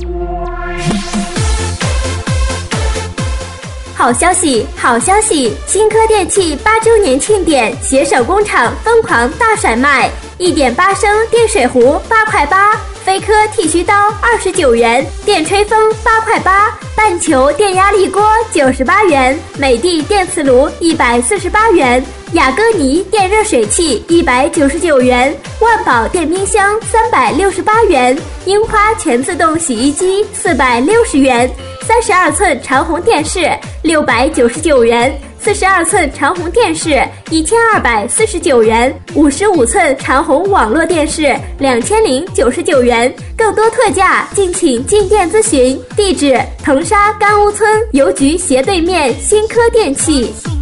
好消息，好消息！新科电器8周年庆典，携手工厂疯狂大甩卖，1.8升电水壶8块8，飞科剃须刀29元，电吹风8块8，半球电压力锅98元，美的电磁炉148元，雅歌尼电热水器199元，万宝电冰箱368元，樱花全自动洗衣机460元，32寸长虹电视699元，42寸长虹电视1249元，55寸长虹网络电视2099元。更多特价，敬请进店咨询。地址：藤沙干屋村邮局斜对面新科电器。